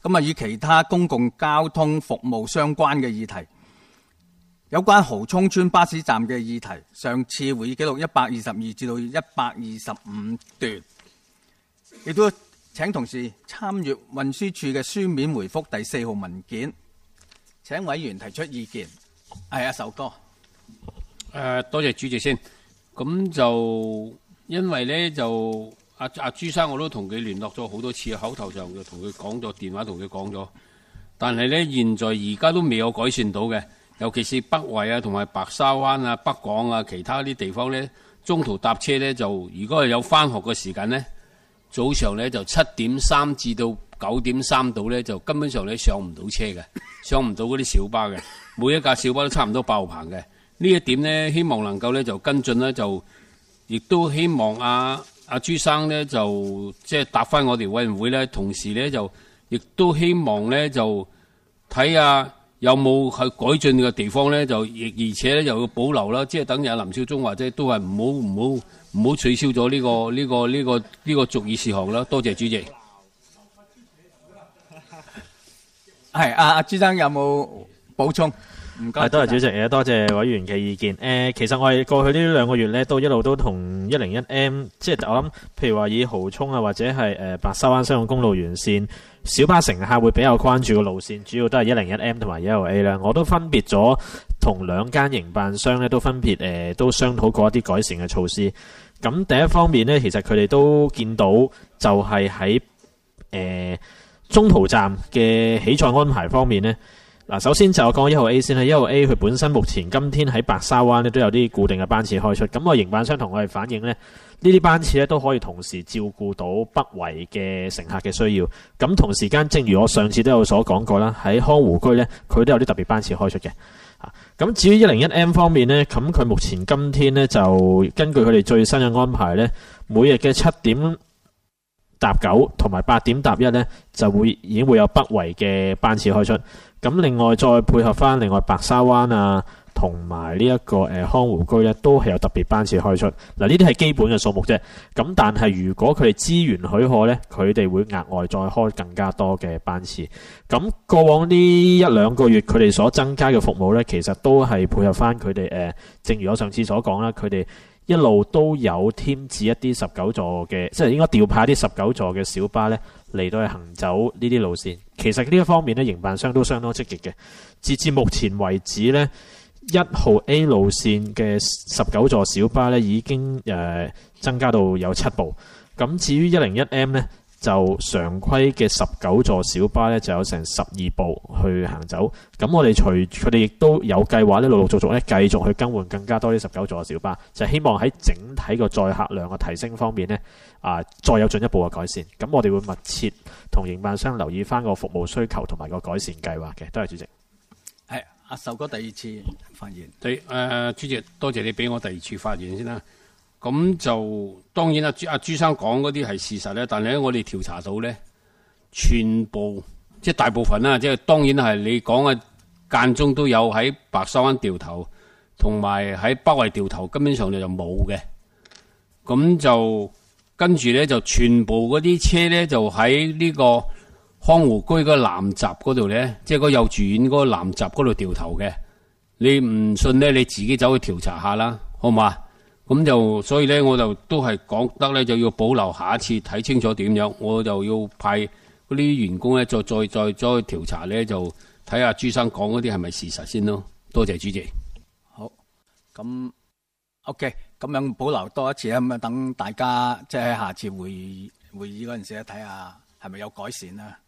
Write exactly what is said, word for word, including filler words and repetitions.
咁啊，與其他公共交通服務相關嘅議題，有關蠔涌村巴士站嘅議題，上次會議記錄一百二十二至到一百二十五段，亦都請同事參閱運輸署嘅書面回覆第四號文件。請委員提出意見。係阿壽哥。誒、 呃，多謝主席先。咁就因為咧就阿阿朱生我都同佢聯絡咗好多次，口頭上就同佢講咗，電話同佢講咗。但係咧現在而家都未有改善到嘅，尤其是北圍啊同埋白沙灣啊、北港啊其他啲地方咧，中途搭車咧就如果係有返學嘅時間咧，早上咧就七點三至到九點三度咧，就根本上咧上唔到車嘅，上唔到嗰啲小巴嘅，每一架小巴都差唔多爆棚嘅。呢一點咧，希望能夠咧就跟進咧，就亦都希望阿阿朱生咧就即係答翻我哋委員會咧，同時咧就亦都希望咧就睇下有冇去改進嘅地方咧，就亦而且咧又要保留啦，即係等於阿林少忠話即係都係唔好唔好唔好取消咗呢個呢個呢個呢個續議事項啦。多謝主席。 係阿阿朱生有冇補充？唔該。 係多謝主席，誒多謝委員嘅意見。誒、呃，其實我哋過去呢兩個月咧，都一路都同一零一 M， 即係我諗，譬如話以蠔涌啊，或者係誒、呃、白沙灣商用公路沿線小巴乘客會比較關注嘅路線，主要都係一零一 M 同埋一號 A 啦。我都分別咗同兩間營辦商咧，都分別誒、呃、都商討過一啲改善嘅措施。咁第一方面咧，其實佢哋都見到就係喺誒中途站嘅起載安排方面咧。嗱，首先就我講一號 A 先啦。一號 A 佢本身目前今天喺白沙灣咧都有啲固定嘅班次開出，咁我營辦商同我哋反映呢，呢啲班次咧都可以同時照顧到北圍嘅乘客嘅需要。咁同時間，正如我上次都有所講過啦，喺康湖居呢，佢都有啲特別班次開出嘅。咁至於一零一 M 方面呢，咁佢目前今天呢，就根據佢哋最新嘅安排呢，每日嘅七點搭九同埋八點搭一呢，就會已經會有北圍嘅班次開出。咁另外再配合翻另外白沙灣啊，同埋呢一個誒、呃、康湖居咧，都係有特別班次開出。嗱，呢啲係基本嘅數目啫。咁但係如果佢哋資源許可咧，佢哋會額外再開更加多嘅班次。咁過往呢一兩個月佢哋所增加嘅服務咧，其實都係配合翻佢哋誒，正如我上次所講啦，佢哋一路都有添置一啲十九座嘅，即係應該調派啲十九座嘅小巴咧嚟到去行走呢啲路線。其實呢一方面咧，營辦商都相當積極嘅。截至目前為止咧，一號 A 路線嘅十九座小巴咧已經誒、呃、增加到有七部。咁至於一零一 M 咧，就常規嘅十九座小巴咧就有成十二部去行走。咁我哋除佢哋亦都有計劃咧，陸陸續續咧繼續去更換更加多啲十九座小巴，就希望喺整體個載客量嘅提升方面咧，啊再有進一步嘅改善。咁我哋會密切同營辦商留意翻個服務需求同埋個改善計劃嘅。多謝主席。 係阿壽哥第二次發言。 對，誒、呃、主席，多謝你俾我第二次發言先啦。咁就當然啦，朱阿朱生講嗰啲係事實咧，但係咧我哋調查到咧，全部即係大部分啦，即係當然係你講嘅間中都有喺白沙灣掉頭，同埋喺北圍掉頭，根本上就冇嘅。咁就跟住咧就全部嗰啲車咧就喺呢個康湖居個南閘嗰度咧，即係個幼稚園嗰個南閘嗰度掉頭嘅。你唔信咧，你自己走去調查下啦，好嘛？咁就所以咧，我就都係講得咧，就要保留下一次睇清楚點樣，我就要派嗰啲員工咧，再再再再調查咧，就睇下朱生講嗰啲係咪事實先咯。多謝主席。 好，咁 OK，咁樣保留多一次啊，咁啊等大家即係喺下次會議會議嗰陣時咧，睇下係咪有改善啦。